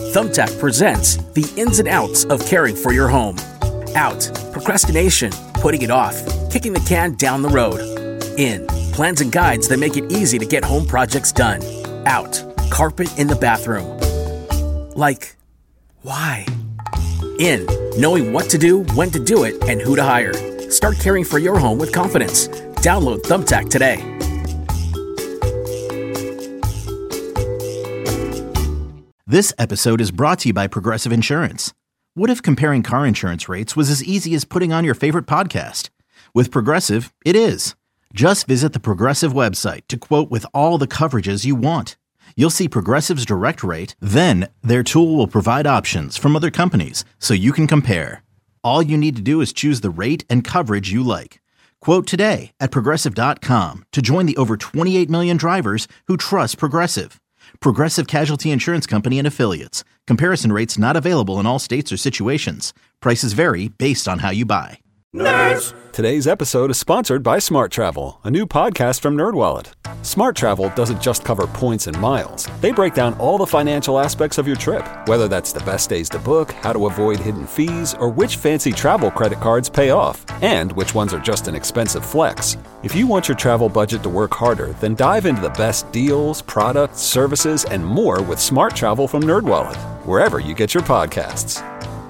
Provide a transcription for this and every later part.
Thumbtack presents the ins and outs of caring for your home. Out, procrastination, putting it off, kicking the can down the road. In, plans and guides that make it easy to get home projects done. Out, carpet in the bathroom. Like, why? In, knowing what to do, when to do it, and who to hire. Start caring for your home with confidence. Download Thumbtack today. This episode is brought to you by Progressive Insurance. What if comparing car insurance rates was as easy as putting on your favorite podcast? With Progressive, it is. Just visit the Progressive website to quote with all the coverages you want. You'll see Progressive's direct rate, then their tool will provide options from other companies so you can compare. All you need to do is choose the rate and coverage you like. Quote today at Progressive.com to join the over 28 million drivers who trust Progressive. Progressive Casualty Insurance Company and Affiliates. Comparison rates not available in all states or situations. Prices vary based on how you buy. Nerds! Today's episode is sponsored by Smart Travel, a new podcast from NerdWallet. Smart Travel doesn't just cover points and miles. They break down all the financial aspects of your trip, whether that's the best days to book, how to avoid hidden fees, or which fancy travel credit cards pay off, and which ones are just an expensive flex. If you want your travel budget to work harder, then dive into the best deals, products, services, and more with Smart Travel from NerdWallet, wherever you get your podcasts.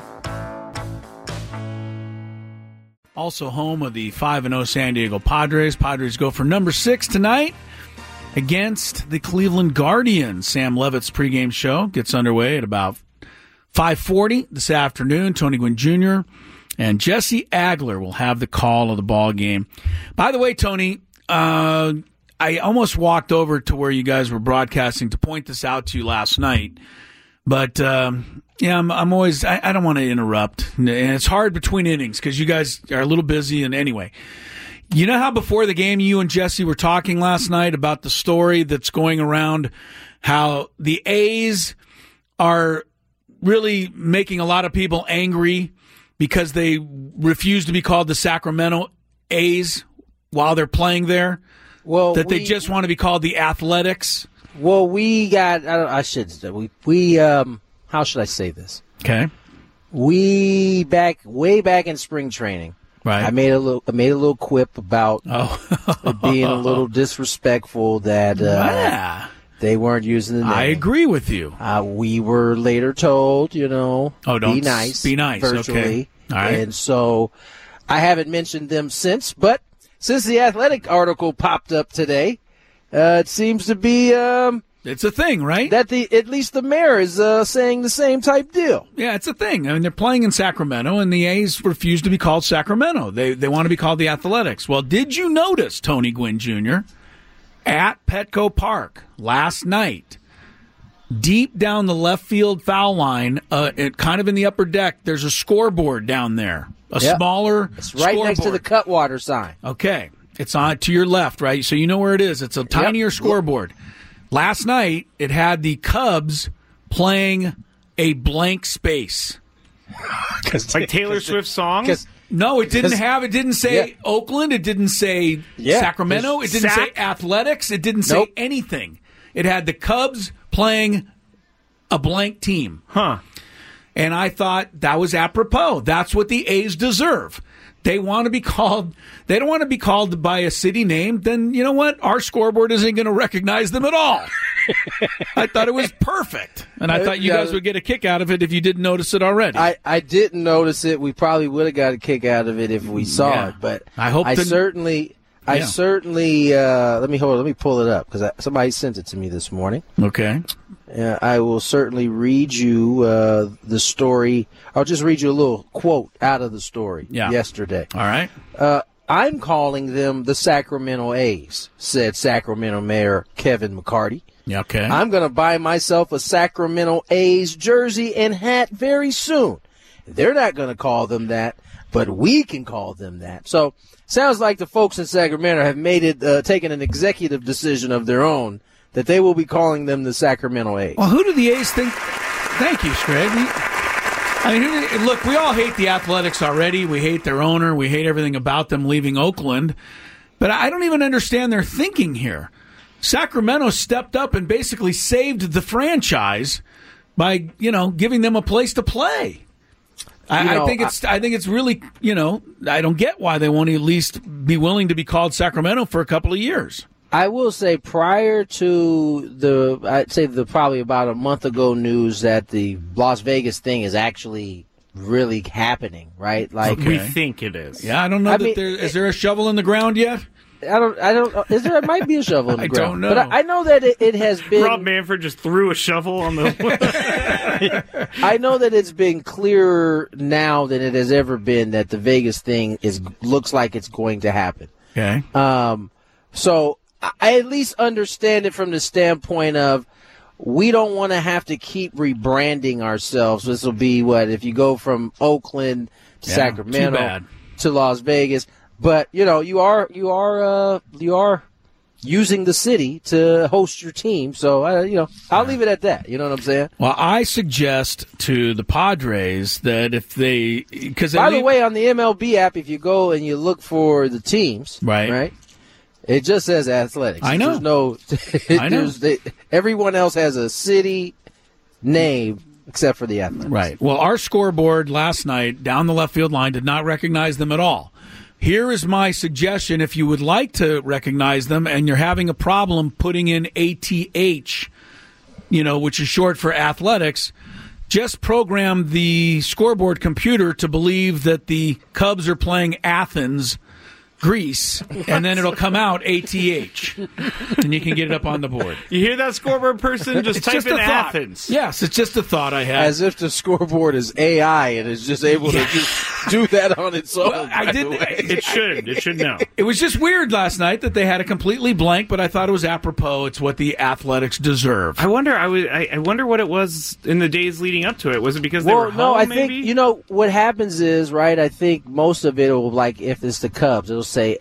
Also home of the 5-0 San Diego Padres. Padres go for number 6 tonight against the Cleveland Guardians. Sam Levitt's pregame show gets underway at about 5:40 this afternoon. Tony Gwynn Jr. and Jesse Agler will have the call of the ball game. By the way, Tony, I almost walked over to where you guys were broadcasting to point this out to you last night. But, I'm always, I don't want to interrupt. And it's hard between innings because you guys are a little busy. And anyway, you know how before the game you and Jesse were talking last night about the story that's going around, how the A's are really making a lot of people angry because they refuse to be called the Sacramento A's while they're playing there? Well, they just want to be called the Athletics? Well, we got. How should I say this? Okay. Way back in spring training. Right. I made a little quip about it being a little disrespectful that they weren't using the name. I agree with you. We were later told, be nice. Be nice. Virtually. Okay. All right. And so I haven't mentioned them since, but since the Athletic article popped up today, it seems to be it's a thing, right? That at least the mayor is saying the same type deal. Yeah, it's a thing. I mean, they're playing in Sacramento, and the A's refuse to be called Sacramento. They want to be called the Athletics. Well, did you notice, Tony Gwynn Jr., at Petco Park last night, deep down the left field foul line, kind of in the upper deck, there's a scoreboard down there, smaller It's right scoreboard. next to the Cutwater sign. Okay. It's on to your left, right? So you know where it is. It's a tinier scoreboard. Last night, it had the Cubs playing a blank space. Like Taylor Swift's song? No, it didn't say Oakland. It didn't say Sacramento. It didn't say Athletics. It didn't say anything. It had the Cubs playing a blank team. Huh. And I thought that was apropos. That's what the A's deserve. They want to be called. They don't want to be called by a city name. Then you know what? Our scoreboard isn't going to recognize them at all. I thought it was perfect, and I thought you guys would get a kick out of it if you didn't notice it already. I didn't notice it. We probably would have got a kick out of it if we saw it. But I certainly. Let me pull it up because somebody sent it to me this morning. Okay. I will certainly read you the story. I'll just read you a little quote out of the story yesterday. All right. I'm calling them the Sacramento A's, said Sacramento Mayor Kevin McCarty. Yeah, okay. I'm going to buy myself a Sacramento A's jersey and hat very soon. They're not going to call them that, but we can call them that. So sounds like the folks in Sacramento have made it, taken an executive decision of their own that they will be calling them the Sacramento A's. Well, who do the A's think? Thank you, Scraig. I mean, look, we all hate the Athletics already. We hate their owner. We hate everything about them leaving Oakland. But I don't even understand their thinking here. Sacramento stepped up and basically saved the franchise by, giving them a place to play. I think it's really, I don't get why they won't at least be willing to be called Sacramento for a couple of years. I will say prior to I'd say probably about a month ago news that the Las Vegas thing is actually really happening, right? Like we think it is. Yeah, I don't know is there a shovel in the ground yet? I don't know. It might be a shovel in the ground. I don't know. But I know that it has been. Rob Manfred just threw a shovel on the. I know that it's been clearer now than it has ever been that the Vegas thing looks like it's going to happen. Okay. So I at least understand it from the standpoint of we don't want to have to keep rebranding ourselves. This will be if you go from Oakland to Sacramento to Las Vegas. But you are using the city to host your team, so I'll leave it at that. You know what I'm saying? Well, I suggest to the Padres that if they by the way, on the MLB app, if you go and you look for the teams, right, it just says Athletics. I know. Everyone else has a city name. Except for the Athletics. Right. Well, our scoreboard last night down the left field line did not recognize them at all. Here is my suggestion. If you would like to recognize them and you're having a problem putting in ATH, which is short for athletics, just program the scoreboard computer to believe that the Cubs are playing Athens, Greece, and then it'll come out ATH, and you can get it up on the board. You hear that, scoreboard person? Just type in Athens. Yes, it's just a thought I had. As if the scoreboard is AI and is just able to just do that on its own. Well, I didn't. It should know. It was just weird last night that they had a completely blank, but I thought it was apropos. It's what the Athletics deserve. I wonder what it was in the days leading up to it. Was it because they were home? No, I maybe? think what happens is I think most of it will if it's the Cubs, it'll say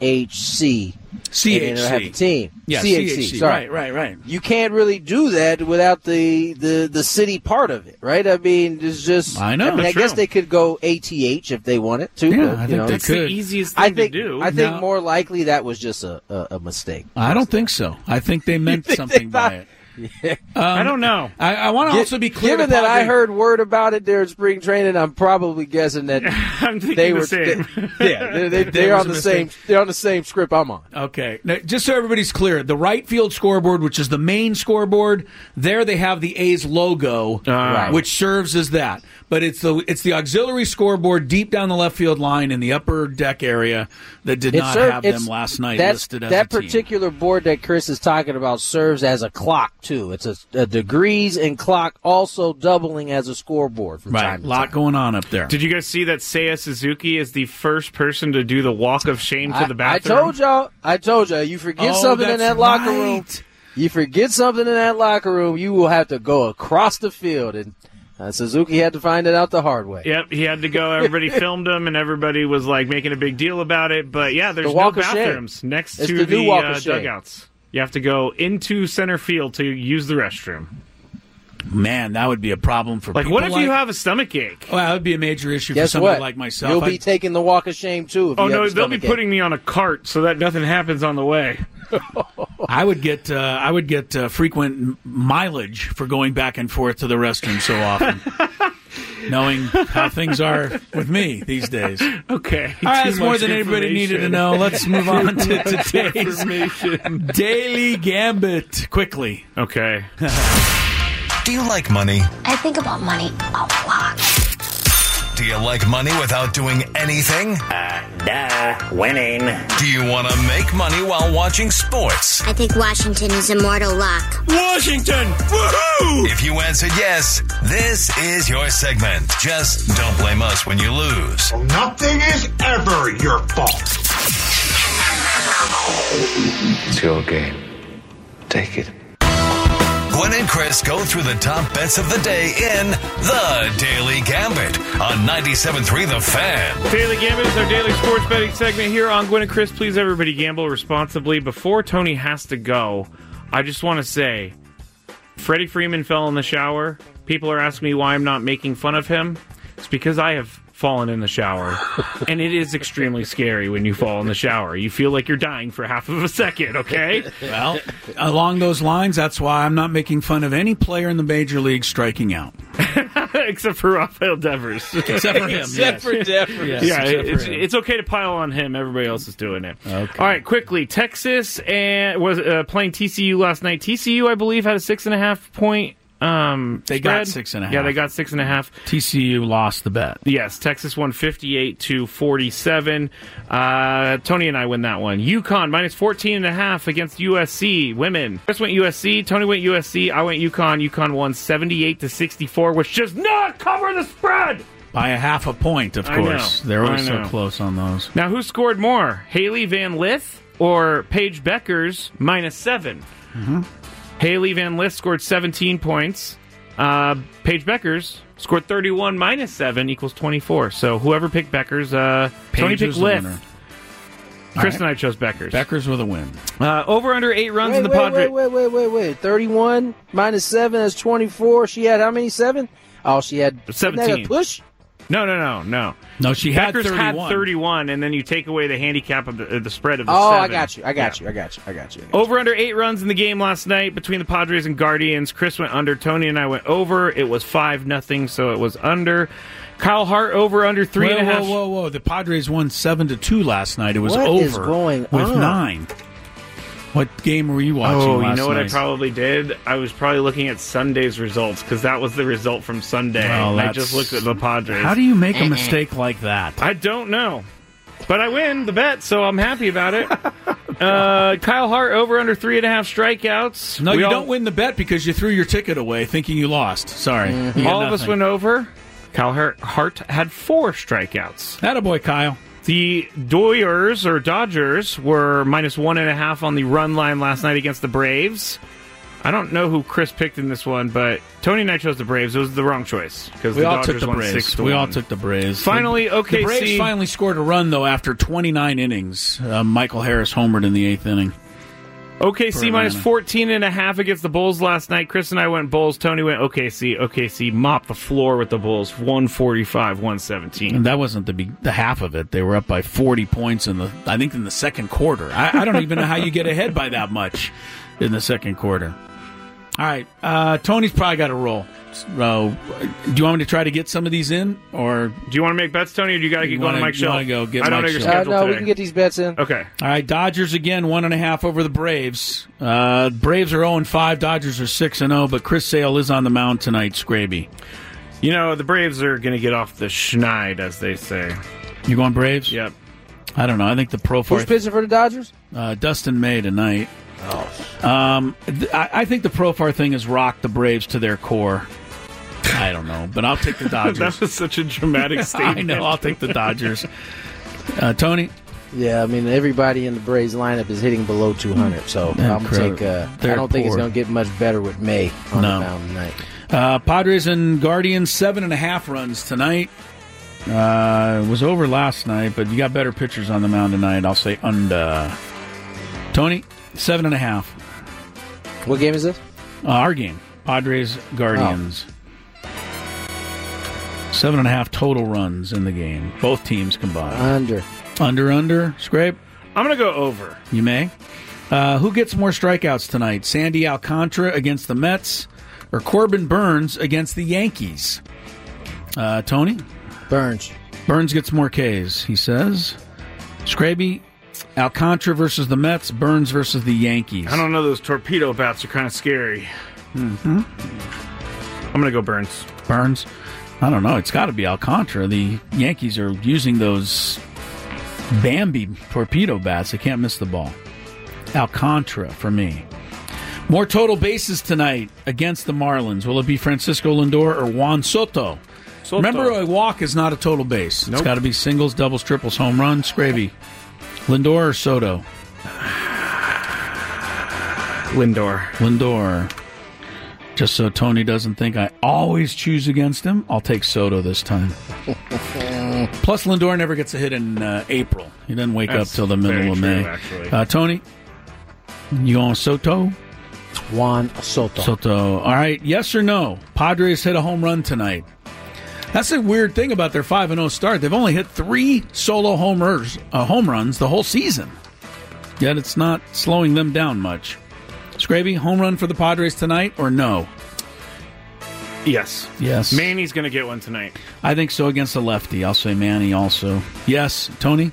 SHC. CHC. And it'll have the team. Yeah, CHC. Sorry. Right. You can't really do that without the city part of it, right? I mean, it's just. I know. I guess they could go ATH if they wanted to. Yeah, but, I think they it's could. the easiest thing to do. I think more likely that was just a mistake. I don't think so. I think they meant something by it. Yeah. I don't know. I want to also be clear. Given that I heard word about it during spring training, I'm probably guessing that I'm thinking they the were same. They're on the same. They're on the same script I'm on. Okay, now, just so everybody's clear, the right field scoreboard, which is the main scoreboard, there they have the A's logo, which serves as that. But it's the auxiliary scoreboard deep down the left field line in the upper deck area that did not have them last night listed as a team. That particular board that Chris is talking about serves as a clock, too. It's a degrees and clock also doubling as a scoreboard from time to time. Right, a lot going on up there. Did you guys see that Seiya Suzuki is the first person to do the walk of shame to the bathroom? I told y'all. You forget something in that locker room. You forget something in that locker room, you will have to go across the field and Suzuki had to find it out the hard way. Yep, he had to go. Everybody filmed him, and everybody was making a big deal about it. But yeah, there's no bathrooms next to the dugouts. You have to go into center field to use the restroom. Man, that would be a problem for people. What if you have a stomach ache? Well, that would be a major issue for somebody like myself. You'll be taking the walk of shame, too. Oh, no, they'll be putting me on a cart so that nothing happens on the way. I would get frequent mileage for going back and forth to the restroom so often, knowing how things are with me these days. Okay. All right, that's more than anybody needed to know. Let's move on to today's Daily Gambit quickly. Okay. Do you like money? I think about money a lot. Do you like money without doing anything? Winning. Do you want to make money while watching sports? I think Washington is immortal luck. Washington! Woohoo! If you answered yes, this is your segment. Just don't blame us when you lose. Well, nothing is ever your fault. It's your game. Take it. Gwen and Chris go through the top bets of the day in The Daily Gambit on 97.3 The Fan. Daily Gambit is our daily sports betting segment here on Gwen and Chris. Please, everybody, gamble responsibly. Before Tony has to go, I just want to say, Freddie Freeman fell in the shower. People are asking me why I'm not making fun of him. It's because I have fallen in the shower, and it is extremely scary when you fall in the shower. You feel like you're dying for half of a second, okay? Well, along those lines, that's why I'm not making fun of any player in the major league striking out. Except for Rafael Devers. Except for him. Except for Devers. Yeah, it's okay to pile on him. Everybody else is doing it. Okay. All right, quickly. Texas was playing TCU last night. TCU, I believe, had a 6.5 point they got 6.5. Yeah, they got 6.5. TCU lost the bet. Yes, Texas won 58-47. Tony and I win that one. UConn minus 14.5 against USC women. Chris went USC. Tony went USC. I went UConn. UConn won 78-64, which does not cover the spread. By a half a point, of course. They're always so close on those. Now, who scored more? Haley Van Lith or Paige Beckers minus 7? Mm-hmm. Haley Van Lith scored 17 points. Paige Beckers scored 31 minus 7 equals 24. So whoever picked Beckers, Tony picked Lith. Chris and I chose Beckers. Beckers with a win. Over under 8 runs in the Padres. Wait. 31 minus 7 is 24. She had how many? 7? Oh, she had 17. Push? No. No, she had Beckers 31. had 31, and then you take away the handicap of the spread of the 7. I got you. Over under 8 runs in the game last night between the Padres and Guardians. Chris went under. Tony and I went over. It was 5-0, so it was under. Kyle Hart over under 3.5. Whoa. The Padres won 7-2 last night. It was what over is going with on? 9. What game were you watching last night? You know what I probably did? I was probably looking at Sunday's results because that was the result from Sunday. Well, I just looked at the Padres. How do you make a mistake like that? I don't know. But I win the bet, so I'm happy about it. Kyle Hart over under 3.5 strikeouts. No, you don't win the bet because you threw your ticket away thinking you lost. Sorry. Mm-hmm. All of us went over. Kyle Hart had 4 strikeouts. Attaboy, Kyle. The Dodgers were minus 1.5 on the run line last night against the Braves. I don't know who Chris picked in this one, but Tony and I chose the Braves. It was the wrong choice because we the all Dodgers took the won Braves. 6-1. We all took the Braves. Finally, OKC. The Braves finally scored a run though after 29 innings. Michael Harris homered in the 8th inning. OKC minus 14.5 against the Bulls last night. Chris and I went Bulls. Tony went OKC. OKC mopped the floor with the Bulls, 145-117. And that wasn't the half of it. They were up by 40 points in the second quarter. I don't even know how you get ahead by that much in the second quarter. All right, Tony's probably got to roll. Do you want me to try to get some of these in, or do you want to make bets, Tony, or do you got to keep going to Mike Shell? I don't know your schedule no, today. we can get these bets in. Okay. All right, Dodgers again, 1.5 over the Braves. Braves are 0-5, Dodgers are 6-0, but Chris Sale is on the mound tonight, Scraby. You know, the Braves are going to get off the schneid, as they say. You going Braves? Yep. I don't know. I think the Profar... Who's pitching for the Dodgers? Dustin May tonight. I think the Profar thing has rocked the Braves to their core. I don't know, but I'll take the Dodgers. That was such a dramatic statement. I know, I'll take the Dodgers. Tony? Yeah, I mean, everybody in the Braves lineup is hitting below 200, so I'm going to take... I don't think it's going to get much better with May on the mound tonight. Padres and Guardians, 7.5 runs tonight. It was over last night, but you got better pitchers on the mound tonight. I'll say under. Tony, 7.5. What game is this? Our game. Padres, Guardians. 7.5 total runs in the game. Both teams combined. Under. Scrape? I'm going to go over. You may. Who gets more strikeouts tonight? Sandy Alcantara against the Mets or Corbin Burns against the Yankees? Tony? Burns. Burns gets more Ks, he says. Scraby, Alcantara versus the Mets, Burns versus the Yankees. I don't know. Those torpedo bats are kind of scary. Mm-hmm. I'm going to go Burns. Burns? I don't know. It's got to be Alcantara. The Yankees are using those Bambi torpedo bats. They can't miss the ball. Alcantara for me. More total bases tonight against the Marlins. Will it be Francisco Lindor or Juan Soto? Remember, a walk is not a total base. Nope. It's got to be singles, doubles, triples, home runs. Scravy. Lindor or Soto? Lindor. Just so Tony doesn't think I always choose against him, I'll take Soto this time. Plus, Lindor never gets a hit in April. He doesn't wake up till the middle of May. Tony, you going Soto? Juan Soto. All right, yes or no? Padres hit a home run tonight. That's the weird thing about their 5-0 start. They've only hit 3 solo home runs the whole season. Yet it's not slowing them down much. Scraby, home run for the Padres tonight or no? Yes. Yes. Manny's going to get one tonight. I think so against a lefty. I'll say Manny also. Yes. Tony?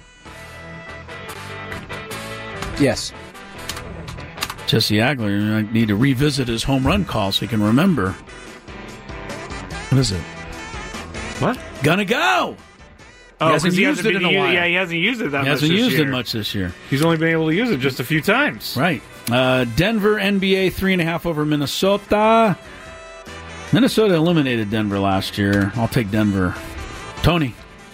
Yes. Jesse Agler might need to revisit his home run call so he can remember. What is it? What? Gonna go! Oh, he hasn't used it in a while. Yeah, he hasn't used it that much this year. He hasn't used it much this year. He's only been able to use it just a few times. Right. Denver, NBA, 3.5 over Minnesota. Minnesota eliminated Denver last year. I'll take Denver. Tony.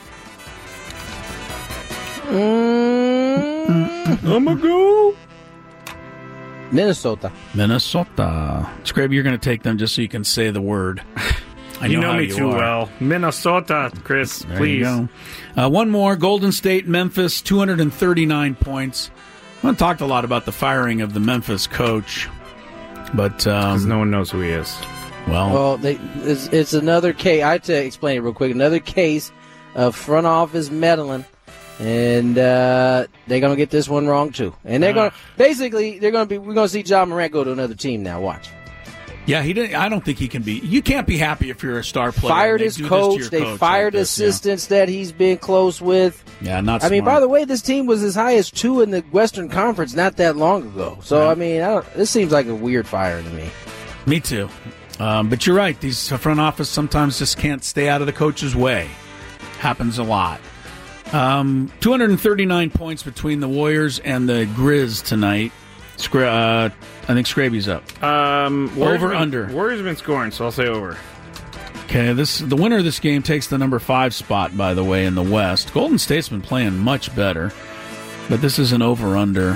I'ma go. Minnesota. Scraby, you're going to take them just so you can say the word. You know me too well. Minnesota, Chris, there please. You go. One more. Golden State, Memphis, 239 points. I haven't talked a lot about the firing of the Memphis coach, but because no one knows who he is. Well, it's another case. I have to explain it real quick. Another case of front office meddling, and they're going to get this one wrong too. And they're going to we're going to see John Morant go to another team now. Watch. Yeah, I don't think he can be. You can't be happy if you're a star player. Fired his coach. They fired assistants that he's been close with. Yeah, not smart. I mean, by the way, this team was as high as 2 in the Western Conference not that long ago. So, I mean, this seems like a weird fire to me. Me too. But you're right. These front office sometimes just can't stay out of the coach's way. Happens a lot. 239 points between the Warriors and the Grizz tonight. I think Scraby's up. Over, under. Warriors have been scoring, so I'll say over. Okay, the winner of this game takes the number 5 spot, by the way, in the West. Golden State's been playing much better, but this is an over-under.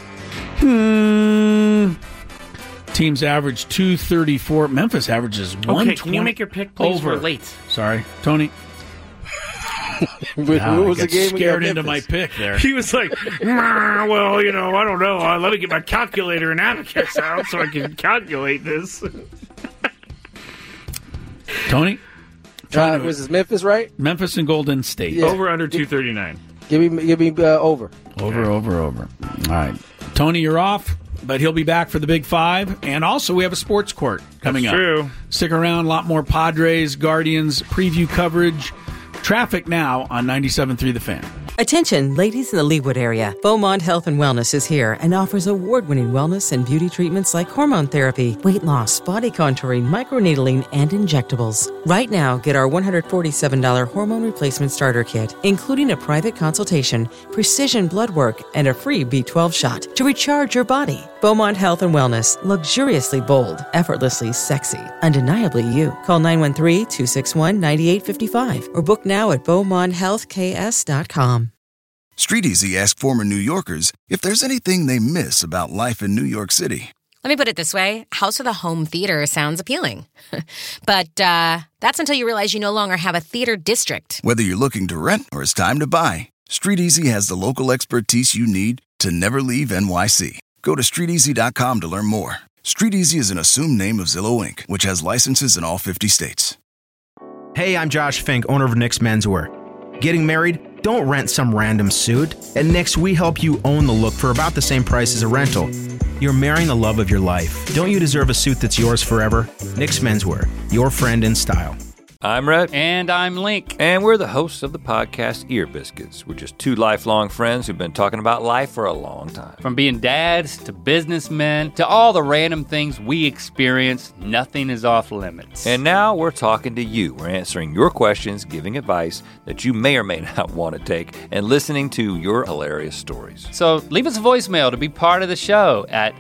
Teams average 234. Memphis averages 120. Okay, can you make your pick, please? Over. We're late. Sorry. Tony? What was the game? Scared into my pick there. He was like, well, I don't know. Let me get my calculator and abacus out so I can calculate this. Tony? Was this Memphis, right? Memphis and Golden State. Yeah. Over under 239. Give me over. Over. All right. Tony, you're off, but he'll be back for the Big Five. And also, we have a sports court coming up. True. Stick around. A lot more Padres, Guardians, preview coverage. Traffic now on 97.3 The Fan. Attention, ladies in the Leawood area. Beaumont Health and Wellness is here and offers award-winning wellness and beauty treatments like hormone therapy, weight loss, body contouring, microneedling, and injectables. Right now, get our $147 hormone replacement starter kit, including a private consultation, precision blood work, and a free B12 shot to recharge your body. Beaumont Health and Wellness. Luxuriously bold, effortlessly sexy, undeniably you. Call 913-261-9855 or book now at BeaumontHealthKS.com. Street Easy asked former New Yorkers if there's anything they miss about life in New York City. Let me put it this way. House with a home theater sounds appealing. But that's until you realize you no longer have a theater district. Whether you're looking to rent or it's time to buy, Street Easy has the local expertise you need to never leave NYC. Go to StreetEasy.com to learn more. Street Easy is an assumed name of Zillow Inc., which has licenses in all 50 states. Hey, I'm Josh Fink, owner of Nick's Menswear. Getting married? Don't rent some random suit. At Nick's, we help you own the look for about the same price as a rental. You're marrying the love of your life. Don't you deserve a suit that's yours forever? Nick's Menswear, your friend in style. I'm Rhett. And I'm Link. And we're the hosts of the podcast Ear Biscuits. We're just two lifelong friends who've been talking about life for a long time. From being dads to businessmen to all the random things we experience, nothing is off limits. And now we're talking to you. We're answering your questions, giving advice that you may or may not want to take, and listening to your hilarious stories. So leave us a voicemail to be part of the show at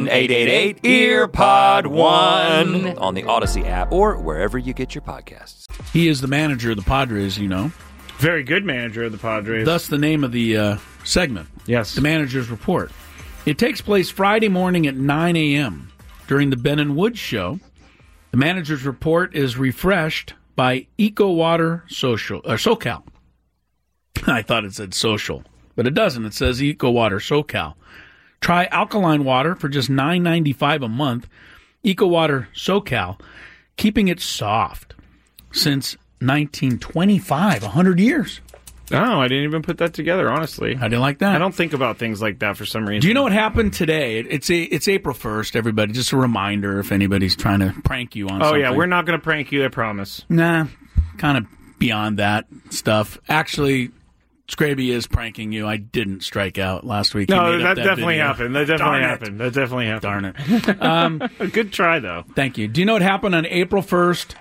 1-888-EARPOD1 on the Odyssey app or wherever you get your podcasts. He is the manager of the Padres, you know. Very good manager of the Padres. Thus the name of the segment. Yes. The Manager's Report. It takes place Friday morning at 9 a.m. during the Ben and Woods Show. The Manager's Report is refreshed by EcoWater SoCal. I thought it said social, but it doesn't. It says EcoWater SoCal. Try alkaline water for just $9.95 a month. EcoWater SoCal, keeping it soft. Since 1925, 100 years. Oh, I didn't even put that together, honestly. I didn't like that. I don't think about things like that for some reason. Do you know what happened today? It's April 1st, everybody. Just a reminder if anybody's trying to prank you on something. Oh, yeah, we're not going to prank you, I promise. Nah, kind of beyond that stuff. Actually, Scraby is pranking you. I didn't strike out last week. No, that definitely happened. That definitely happened. Darn it. Good try, though. Thank you. Do you know what happened on April 1st,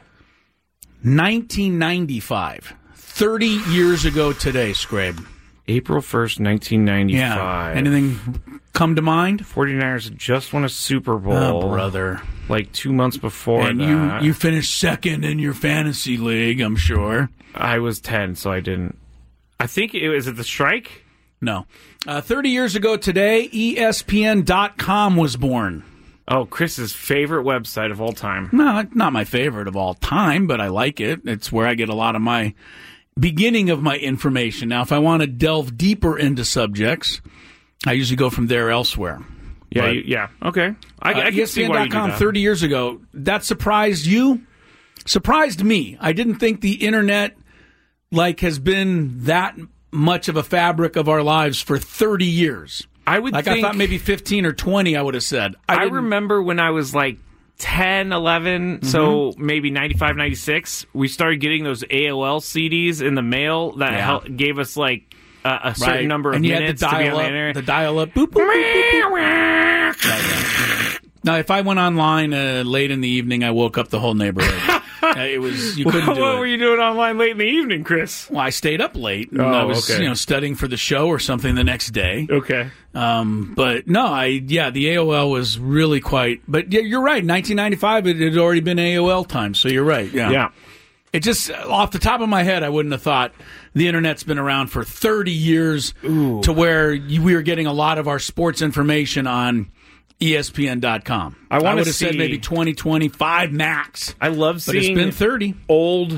1995? 30 years ago today, Scrabe. April 1st, 1995. Yeah. Anything come to mind? 49ers had just won a Super Bowl. Oh, brother. Like 2 months before and that. You finished second in your fantasy league, I'm sure. I was 10, so I didn't. I think it was at the strike? No. 30 years ago today, ESPN.com was born. Oh, Chris's favorite website of all time. No, not my favorite of all time, but I like it. It's where I get a lot of my beginning of my information. Now, if I want to delve deeper into subjects, I usually go from there elsewhere. Yeah, yeah. Okay. I can see why you do that. 30 years ago, that surprised you? Surprised me. I didn't think the internet has been that much of a fabric of our lives for 30 years. I thought maybe 15 or 20, I would have said. I remember when I was 10, 11, so maybe 95, 96, we started getting those AOL CDs in the mail that gave us a certain number of minutes to be on the internet. The dial-up. Boop, boop, boop, boop, boop. Now, if I went online late in the evening, I woke up the whole neighborhood. You couldn't do it. What were you doing online late in the evening, Chris? Well, I stayed up late. And I was studying for the show or something the next day. Okay. But no, the AOL was really quite. But yeah, you're right. 1995, it had already been AOL time. So you're right. Yeah. Yeah. It just off the top of my head, I wouldn't have thought the internet's been around for 30 years to where we were getting a lot of our sports information on ESPN.com. I would have said maybe 2025 max. I love seeing. But it's been 30. Old.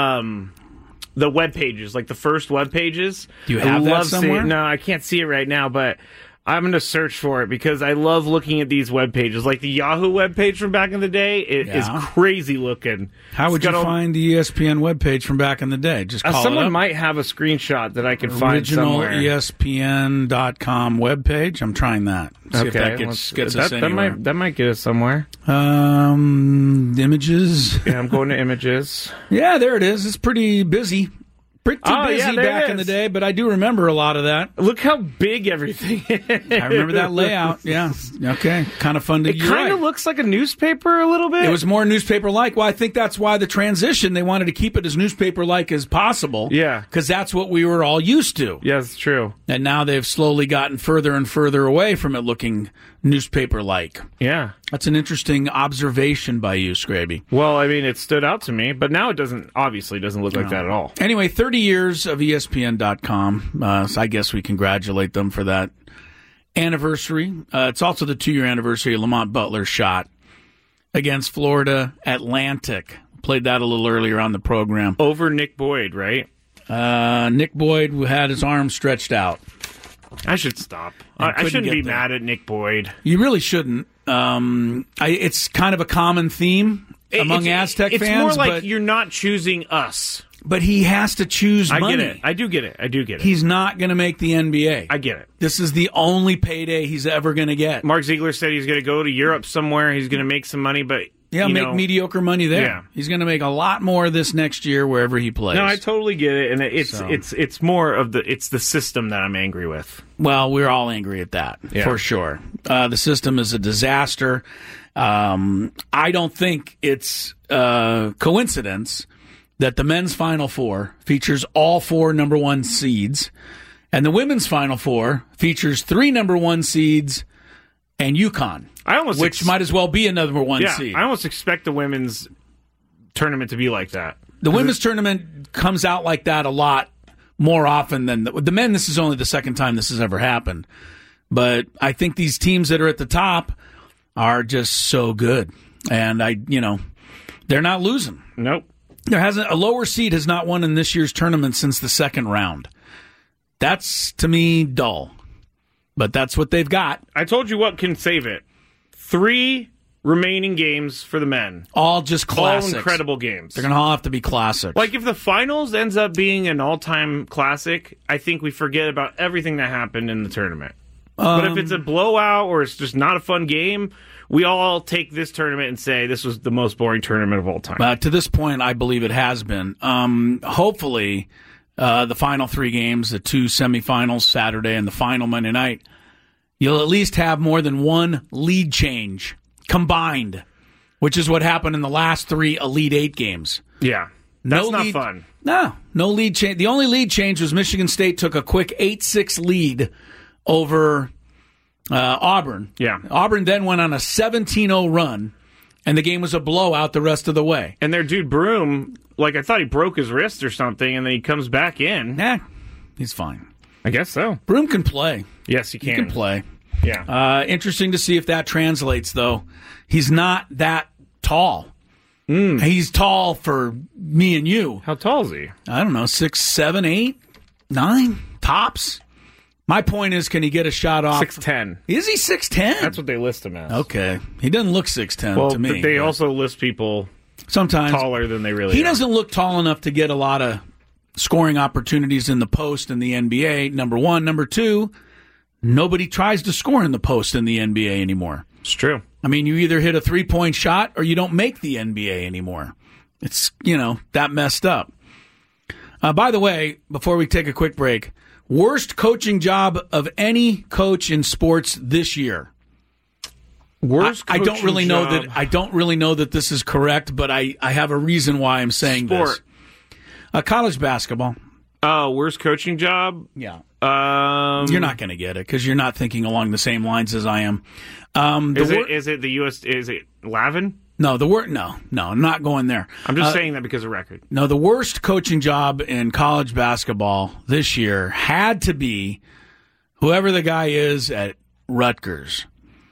The web pages, the first web pages. Do you have that somewhere? No, I can't see it right now, but I'm going to search for it because I love looking at these web pages. Like the Yahoo web page from back in the day, it is crazy looking. How would you find the ESPN web page from back in the day? Just call someone it up. Might have a screenshot that I can find somewhere. Original ESPN.com web page. I'm trying that. See if that gets us anywhere. That might get us somewhere. Images. Yeah, I'm going to images. Yeah, there it is. It's pretty busy. Pretty busy back in the day, but I do remember a lot of that. Look how big everything is. I remember that layout. Yeah. Okay. Kind of fun to It kind of looks like a newspaper a little bit. It was more newspaper-like. Well, I think that's why the transition, they wanted to keep it as newspaper-like as possible. Yeah. Because that's what we were all used to. Yeah, it's true. And now they've slowly gotten further and further away from it looking newspaper-like. Yeah. That's an interesting observation by you, Scraby. Well, I mean, it stood out to me, but now it obviously doesn't look like that at all. Anyway, 30 years of ESPN.com. So I guess we congratulate them for that anniversary. It's also the 2-year anniversary of Lamont Butler's shot against Florida Atlantic. Played that a little earlier on the program. Over Nick Boyd, right? Nick Boyd had his arm stretched out. I should stop. I shouldn't be mad at Nick Boyd. You really shouldn't. It's kind of a common theme among Aztec fans. It's more like you're not choosing us. But he has to choose money. I get it. I do get it. He's not going to make the NBA. I get it. This is the only payday he's ever going to get. Mark Ziegler said he's going to go to Europe somewhere. He's going to make some money, but... Yeah, make mediocre money there. Yeah. He's going to make a lot more this next year wherever he plays. No, I totally get it, and it's more of the system that I'm angry with. Well, we're all angry at that for sure. The system is a disaster. I don't think it's coincidence that the men's Final Four features all 4 number 1 seeds, and the women's Final Four features 3 number 1 seeds and UConn. Which might as well be a number 1 seed. I almost expect the women's tournament to be like that. The women's tournament comes out like that a lot more often than the men. This is only the second time this has ever happened. But I think these teams that are at the top are just so good. And they're not losing. Nope. A lower seed has not won in this year's tournament since the second round. That's, to me, dull. But that's what they've got. I told you what can save it. 3 remaining games for the men. All just classics. All incredible games. They're going to all have to be classics. Like, if the finals ends up being an all-time classic, I think we forget about everything that happened in the tournament. But if it's a blowout or it's just not a fun game, we all take this tournament and say this was the most boring tournament of all time. To this point, I believe it has been. Hopefully, the final 3 games, the 2 semifinals Saturday and the final Monday night, you'll at least have more than one lead change combined, which is what happened in the last 3 Elite 8 games. Yeah. That's not fun. No lead change. The only lead change was Michigan State took a quick 8-6 lead over Auburn. Yeah. Auburn then went on a 17-0 run, and the game was a blowout the rest of the way. And their dude Broom, like, I thought he broke his wrist or something, and then he comes back in. Yeah, he's fine. I guess so. Broom can play. Yes, he can. He can play. Yeah. Interesting to see if that translates, though. He's not that tall. He's tall for me and you. How tall is he? I don't know, 6, 7, 8, 9, tops. My point is, can he get a shot off? 6'10". Is he 6'10"? That's what they list him as. Okay. He doesn't look 6'10" to me. But they also list people sometimes taller than they really are. He doesn't look tall enough to get a lot of scoring opportunities in the post in the NBA, number one. Number two, nobody tries to score in the post in the NBA anymore. It's true. I mean, you either hit a three-point shot or you don't make the NBA anymore. It's, that messed up. By the way, before we take a quick break, worst coaching job of any coach in sports this year. Worst I don't really know job. that. I don't really know that this is correct, but I have a reason why I'm saying this. College basketball. Oh, worst coaching job? Yeah. You're not going to get it because you're not thinking along the same lines as I am. Is it the U.S.? Is it Lavin? No, No, I'm not going there. I'm just saying that because of record. No, the worst coaching job in college basketball this year had to be whoever the guy is at Rutgers.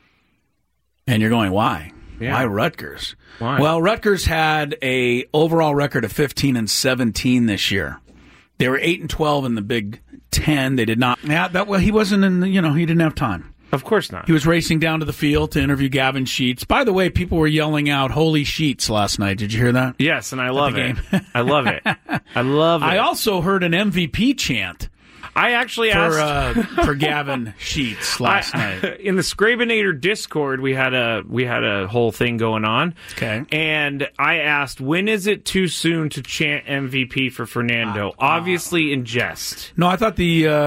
And you're going, why? Yeah. Why Rutgers? Why? Well, Rutgers had a overall record of 15-17 this year. They were 8-12 in the Big Ten. They did not. He wasn't in. He didn't have time. Of course not. He was racing down to the field to interview Gavin Sheets. By the way, people were yelling out "Holy Sheets" last night. Did you hear that? Yes, and I love it. I love it. I love it. I also heard an MVP chant. I actually asked for Gavin Sheets last night in the Scrabinator Discord. We had a whole thing going on. Okay, and I asked, when is it too soon to chant MVP for Fernando? Obviously, in jest. No, I thought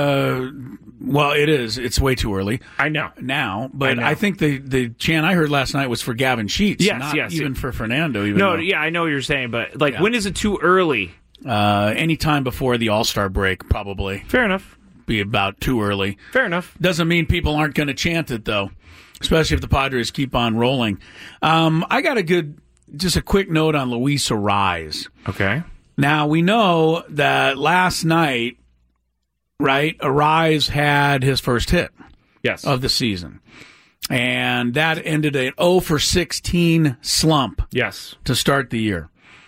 it is. It's way too early. I know now, but I think the chant I heard last night was for Gavin Sheets. Yes, even for Fernando. I know what you're saying, but when is it too early? Anytime before the All-Star break, probably. Fair enough. Be about too early. Fair enough. Doesn't mean people aren't going to chant it, though, especially if the Padres keep on rolling. I got just a quick note on Luis Arraez. Okay. Now, we know that last night, right, Arraez had his first hit of the season. And that ended an 0-for-16 slump to start the year.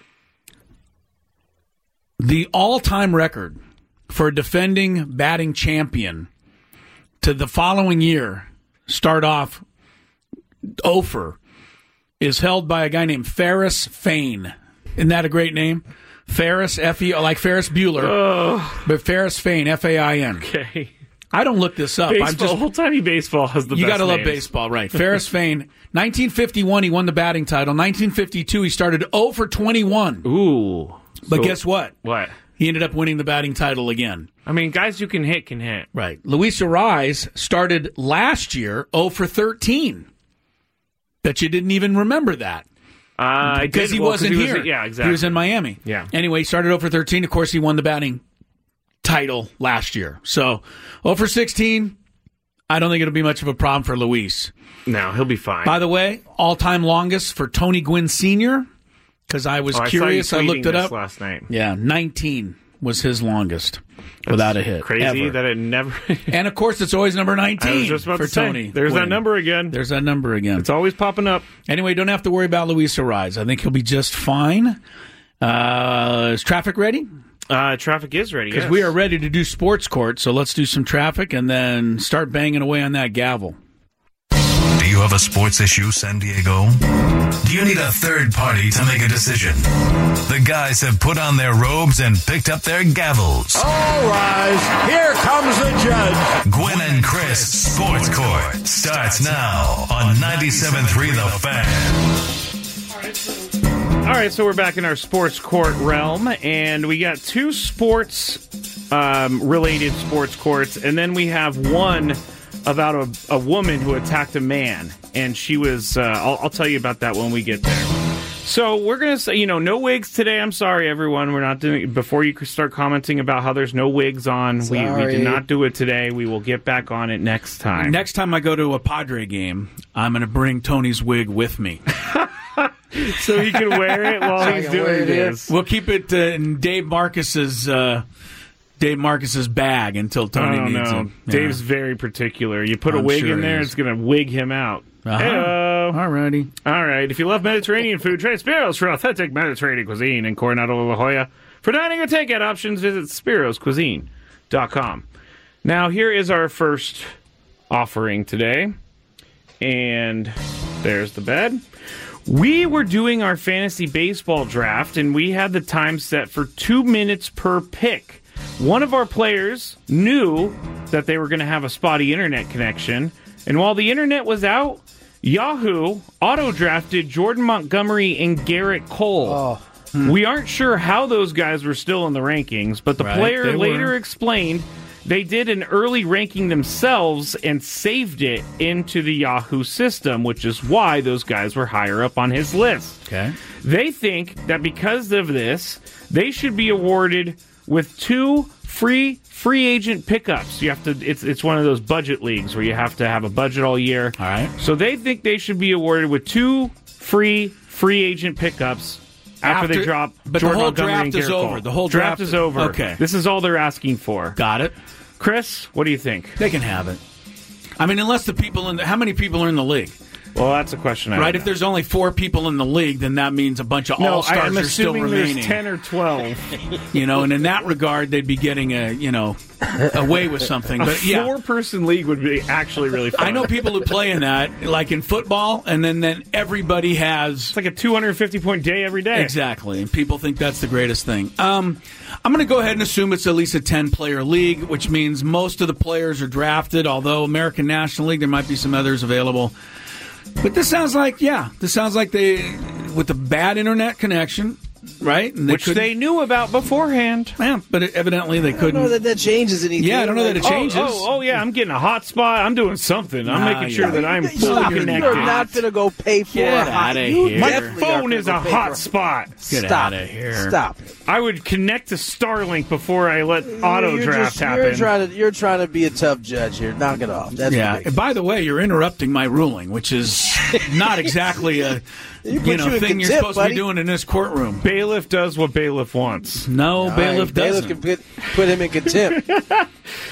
The all-time record for a defending batting champion to the following year start off 0-for is held by a guy named Ferris Fain. Isn't that a great name? Ferris, F-E, like Ferris Bueller, but Ferris Fain, F-A-I-N. Okay. I don't look this up. Baseball, old-timey baseball has the best You got to love names. baseball, right. Ferris Fain, 1951, he won the batting title. 1952, he started 0-for-21. Ooh. But guess what? What? He ended up winning the batting title again. I mean, guys who can hit can hit. Right. Luis Arraez started last year 0-for-13. Bet you didn't even remember that. Because he wasn't here. Exactly. He was in Miami. Yeah. Anyway, he started 0-for-13. Of course, he won the batting title last year. So 0-for-16, I don't think it'll be much of a problem for Luis. No, he'll be fine. By the way, all-time longest for Tony Gwynn Sr., because I was curious. I looked it up last night. Yeah, 19 was his longest without a hit. Crazy ever. that it never. And of course, it's always number 19 I was just about for to say, Tony. There's Gwynn. that number again. There's that number again. It's always popping up. Anyway, don't have to worry about Luis Arraez. I think he'll be just fine. Is traffic ready? Traffic is ready. Because we are ready to do sports court. So let's do some traffic and then start banging away on that gavel. Do you have a sports issue, San Diego? Do you need a third party to make a decision? The guys have put on their robes and picked up their gavels. All rise. Here comes the judge. Gwen and Chris Sports Court starts now on 97.3 The Fan. All right, so we're back in our sports court realm, and we got two sports-related sports courts, and then we have one about a woman who attacked a man, and she was, I'll tell you about that when we get there. So we're going to say, no wigs today. I'm sorry, everyone. We're not doing it. Before you start commenting about how there's no wigs on, we did not do it today. We will get back on it next time. Next time I go to a Padre game, I'm going to bring Tony's wig with me. So he can wear it while he's doing this. We'll keep it in Dave Marcus's bag until Tony needs it. Yeah. Dave's very particular. You put a wig in there, it's going to wig him out. Hello. Alrighty. All right. If you love Mediterranean food, try Spiros for authentic Mediterranean cuisine in Coronado, La Jolla. For dining or takeout options, visit spiroscuisine.com. Now, here is our first offering today. And there's the bed. We were doing our fantasy baseball draft, and we had the time set for 2 minutes per pick. One of our players knew that they were going to have a spotty internet connection, and while the internet was out, Yahoo auto-drafted Jordan Montgomery and Garrett Cole. We aren't sure how those guys were still in the rankings, but the player later explained they did an early ranking themselves and saved it into the Yahoo system, which is why those guys were higher up on his list. Okay. They think that because of this, they should be awarded with 2 free agent pickups. You have to. It's one of those budget leagues where you have to have a budget all year. All right. So they think they should be awarded with 2 free agent pickups after they drop. But Jordan the whole Montgomery draft and is Garrett over. Cole. The whole draft is over. Okay. This is all they're asking for. Got it. Chris, what do you think? They can have it. I mean, unless the people how many people are in the league? Well, that's a question. Right, if there's only 4 people in the league, then that means a bunch of all-stars are still remaining. There's 10 or 12. And in that regard, they'd be getting away with something. But yeah, 4-person league would be actually really fun. I know people who play in that, like in football, and then everybody has... It's like a 250-point day every day. Exactly, and people think that's the greatest thing. I'm going to go ahead and assume it's at least a 10-player league, which means most of the players are drafted, although American National League, there might be some others available. But this sounds like they, with a bad internet connection, right? And which they knew about beforehand. Yeah, but evidently they couldn't. I don't know that changes anything. Yeah, I don't know that it changes. Oh, yeah, I'm getting a hot spot. I'm doing something. I'm making sure that I'm fully connected. You're not going to go pay for Get out of here. My phone is a hot spot. Get out of here. Stop it. I would connect to Starlink before I let auto draft happen. You're trying to be a tough judge here. Knock it off. That's ridiculous. By the way, you're interrupting my ruling, which is not exactly a thing you're supposed to be doing in this courtroom. Bailiff does what bailiff wants. No, bailiff doesn't. Bailiff can put him in contempt. All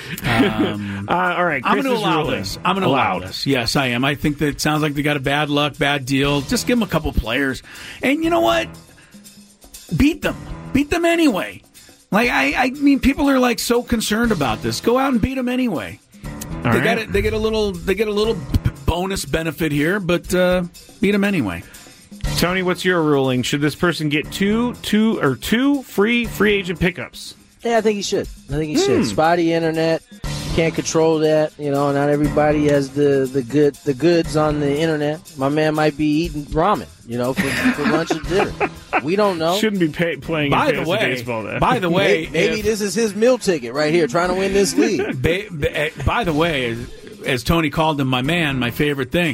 right, I'm going to allow this. I'm going to allow this. Yes, I am. I think that it sounds like they got a bad deal. Just give them a couple players. And you know what? Beat them. Beat them anyway. Like, I mean, people are like so concerned about this. Go out and beat them anyway. They get a little bonus benefit here, but beat them anyway. Tony, what's your ruling? Should this person get two free agent pickups? Yeah, I think he should. Should. Spotty internet, can't control that. Not everybody has the goods on the internet. My man might be eating ramen, for lunch and dinner. We don't know. Shouldn't be playing fantasy baseball then. By the way, maybe this is his meal ticket right here, trying to win this league. By the way, as Tony called him, my man, my favorite thing.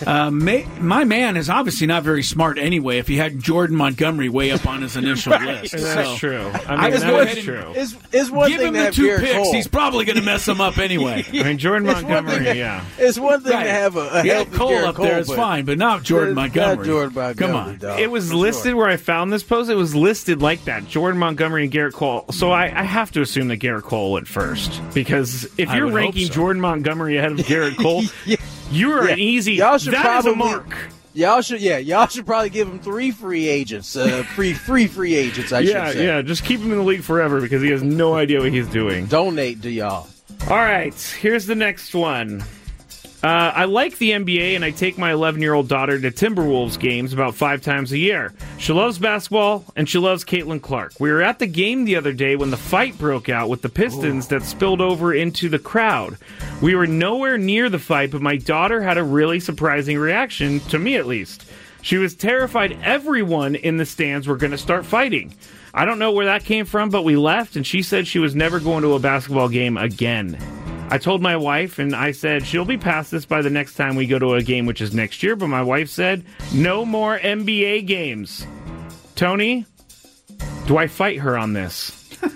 My man is obviously not very smart anyway if he had Jordan Montgomery way up on his initial list. That's true. That's true. It's one give thing him to the have 2 Garrett picks. Cole. He's probably going to mess them up anyway. Jordan Montgomery, It's one thing to have a healthy Cole Garrett up there. It's fine, but not Jordan Montgomery. Not Jordan Montgomery. Come on. Dog. It was listed where I found this post. It was listed like that. Jordan Montgomery and Garrett Cole. So I have to assume that Garrett Cole went first. Because if you're ranking Jordan Montgomery ahead of Garrett Cole, you're an easy... That is a mark. Y'all should probably give him 3 free agents. Free agents, I should say. Yeah, just keep him in the league forever because he has no idea what he's doing. Donate to y'all. All right, here's the next one. I like the NBA, and I take my 11-year-old daughter to Timberwolves games about 5 times a year. She loves basketball, and she loves Caitlin Clark. We were at the game the other day when the fight broke out with the Pistons that spilled over into the crowd. We were nowhere near the fight, but my daughter had a really surprising reaction, to me at least. She was terrified everyone in the stands were going to start fighting. I don't know where that came from, but we left, and she said she was never going to a basketball game again. I told my wife, and I said she'll be past this by the next time we go to a game, which is next year, but my wife said, no more NBA games. Tony, do I fight her on this?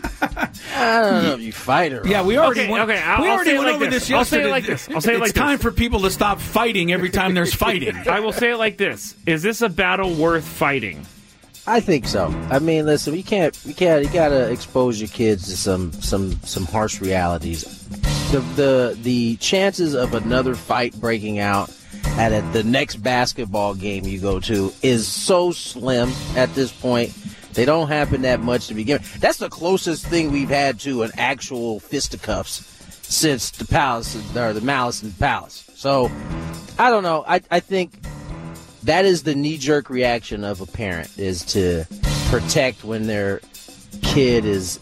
I don't know if you fight her. Yeah, we already went over this yesterday. I'll say it like this. It's time for people to stop fighting every time there's fighting. I will say it like this. Is this a battle worth fighting? I think so. I mean, listen, you gotta expose your kids to some harsh realities. The chances of another fight breaking out at the next basketball game you go to is so slim at this point. They don't happen that much to begin with. That's the closest thing we've had to an actual fisticuffs since the Malice in the Palace. So, I don't know. I think that is the knee-jerk reaction of a parent, is to protect when their kid is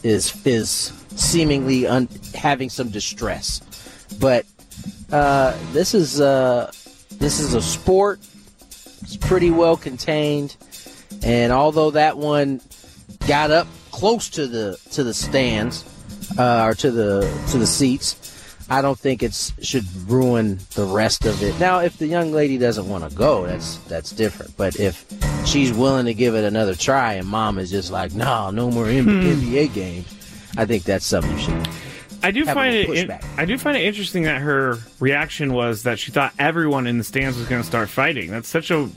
seemingly having some distress. But this is a sport. It's pretty well contained, and although that one got up close to the stands or to the seats, I don't think it should ruin the rest of it. Now, if the young lady doesn't want to go, that's different. But if she's willing to give it another try and mom is just like, no more NBA games, I think that's something you should. I do find it interesting that her reaction was that she thought everyone in the stands was going to start fighting. That's such a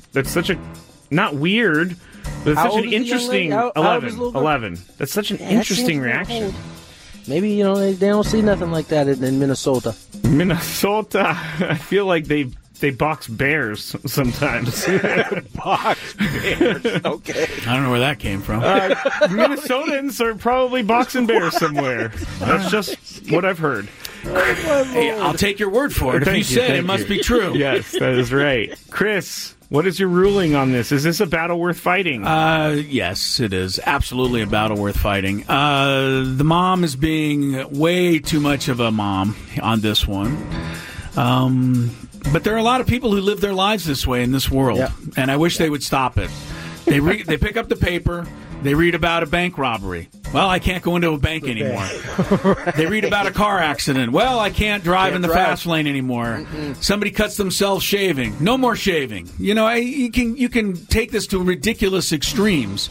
not weird, but it's such an interesting 11. That's such an interesting reaction. Maybe, they don't see nothing like that in Minnesota. Minnesota, I feel like they box bears sometimes. Box bears, okay. I don't know where that came from. Minnesotans are probably boxing bears somewhere. That's just what I've heard. Hey, I'll take your word for it. If you said it, must be true. Yes, that is right. Chris, what is your ruling on this? Is this a battle worth fighting? Yes, it is. Absolutely a battle worth fighting. The mom is being way too much of a mom on this one. But there are a lot of people who live their lives this way in this world, and I wish they would stop it. They pick up the paper, they read about a bank robbery. Well, I can't go into a bank anymore. Right. They read about a car accident. Well, I can't drive in the fast lane anymore. Somebody cuts themselves shaving. No more shaving. You can take this to ridiculous extremes.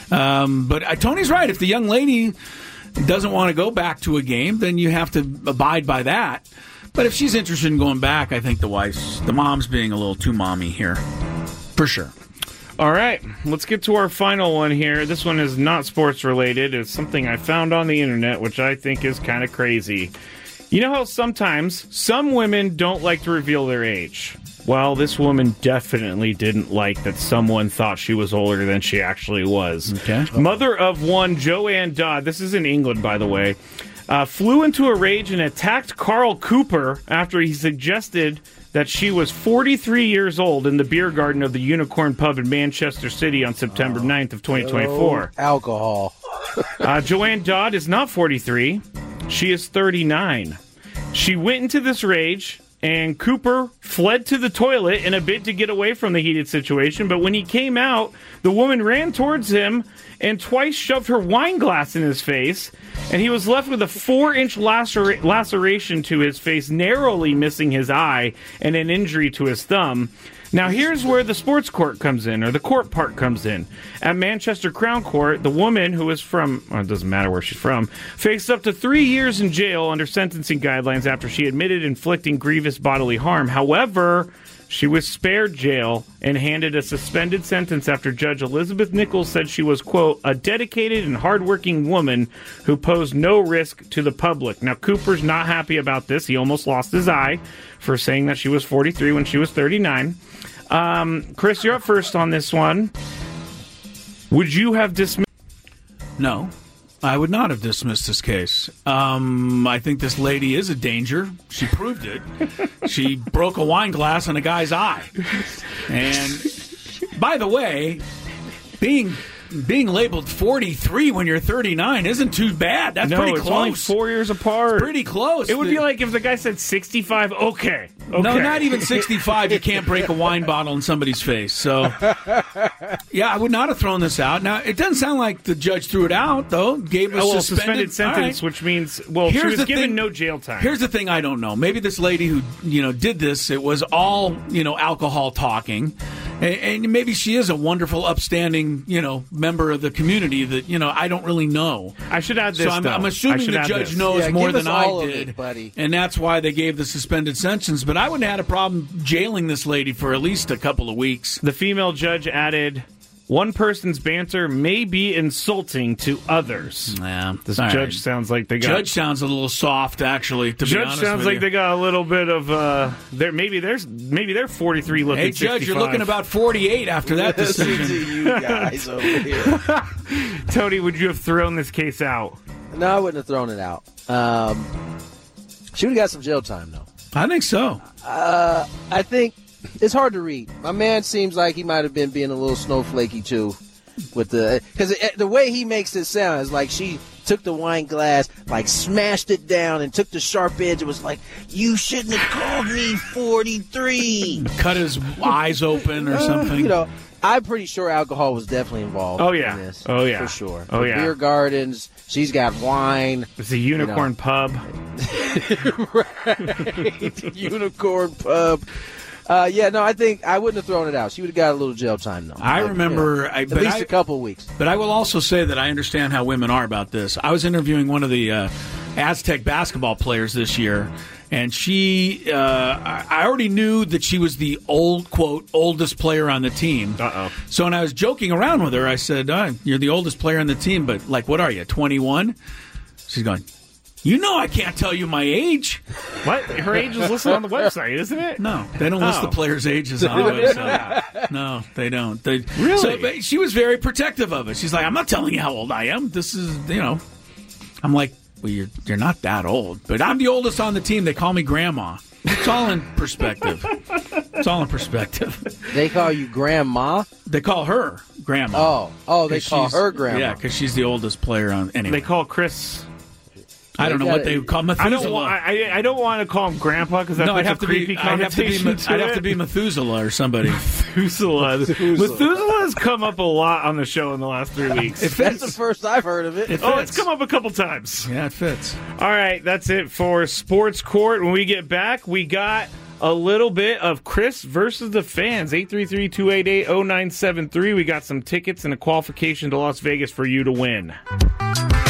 But Tony's right. If the young lady doesn't want to go back to a game, then you have to abide by that. But if she's interested in going back, I think the mom's being a little too mommy here. For sure. All right, let's get to our final one here. This one is not sports related. It's something I found on the internet, which I think is kind of crazy. You know how sometimes some women don't like to reveal their age? Well, this woman definitely didn't like that someone thought she was older than she actually was. Okay. Mother of one, Joanne Dodd, this is in England, by the way, flew into a rage and attacked Carl Cooper after he suggested that she was 43 years old in the beer garden of the Unicorn Pub in Manchester City on September 9th of 2024. Alcohol. Joanne Dodd is not 43. She is 39. She went into this rage, and Cooper fled to the toilet in a bid to get away from the heated situation. But when he came out, the woman ran towards him and twice shoved her wine glass in his face, and he was left with a 4-inch laceration to his face, narrowly missing his eye, and an injury to his thumb. Now, here's where the sports court comes in, or the court part comes in. At Manchester Crown Court, the woman who is from, it doesn't matter where she's from, faced up to 3 years in jail under sentencing guidelines after she admitted inflicting grievous bodily harm. However, she was spared jail and handed a suspended sentence after Judge Elizabeth Nichols said she was, quote, a dedicated and hardworking woman who posed no risk to the public. Now, Cooper's not happy about this. He almost lost his eye for saying that she was 43 when she was 39. Chris, you're up first on this one. Would you have dismissed? No. I would not have dismissed this case. I think this lady is a danger. She proved it. She broke a wine glass in a guy's eye. And by the way, being labeled 43 when you're 39 isn't too bad. That's pretty close. No, it's only 4 years apart. It's pretty close. It would be like if the guy said 65. Okay. No, not even 65. You can't break a wine bottle in somebody's face. So, yeah, I would not have thrown this out. Now, it doesn't sound like the judge threw it out, though. Gave a suspended sentence, right. Which means, she was given no jail time. Here's the thing I don't know. Maybe this lady who, did this, it was all, alcohol talking. And maybe she is a wonderful, upstanding, member of the community that, I don't really know. I should add this, So I'm assuming the judge knows more than I did. Buddy. And that's why they gave the suspended sentence. But I wouldn't have had a problem jailing this lady for at least a couple of weeks. The female judge added, one person's banter may be insulting to others. Yeah, this judge sounds like they got... Judge sounds a little soft, actually, to be honest with you. Judge sounds like they got a little bit of... maybe they're 43 looking 65. Hey, Judge, you're looking about 48 after that decision. Listen to you guys over here. Tony, would you have thrown this case out? No, I wouldn't have thrown it out. She would have got some jail time, though. I think so. I think it's hard to read. My man seems like he might have been being a little snowflakey, too. Because the way he makes it sound is like she took the wine glass, like smashed it down and took the sharp edge. It was like, you shouldn't have called me 43. Cut his eyes open or something. I'm pretty sure alcohol was definitely involved in this. Oh, yeah. For sure. Oh, yeah. Beer gardens. She's got wine. It's a unicorn pub. Right. Unicorn pub. I think I wouldn't have thrown it out. She would have got a little jail time, though. I remember... at least a couple of weeks. But I will also say that I understand how women are about this. I was interviewing one of the Aztec basketball players this year, and she... I already knew that she was the oldest player on the team. Uh-oh. So when I was joking around with her, I said, you're the oldest player on the team, but, what are you, 21? She's going... I can't tell you my age. What? Her age is listed on the website, isn't it? No, they don't list the players' ages on the website. No, they don't. Really? So she was very protective of it. She's like, I'm not telling you how old I am. This is, I'm like, well, you're not that old. But I'm the oldest on the team. They call me Grandma. It's all in perspective. They call you Grandma? They call her Grandma. Oh, they call her Grandma. Yeah, because she's the oldest player on. Anyway, they call Chris... I don't know what they would call Methuselah. I don't want to call him Grandpa because that puts a creepy connotation to it. I'd have to be Methuselah or somebody. Methuselah has come up a lot on the show in the last 3 weeks. That's the first I've heard of it. It's come up a couple times. Yeah, it fits. All right, that's it for Sports Court. When we get back, we got a little bit of Chris versus the fans. 833-288-0973. We got some tickets and a qualification to Las Vegas for you to win.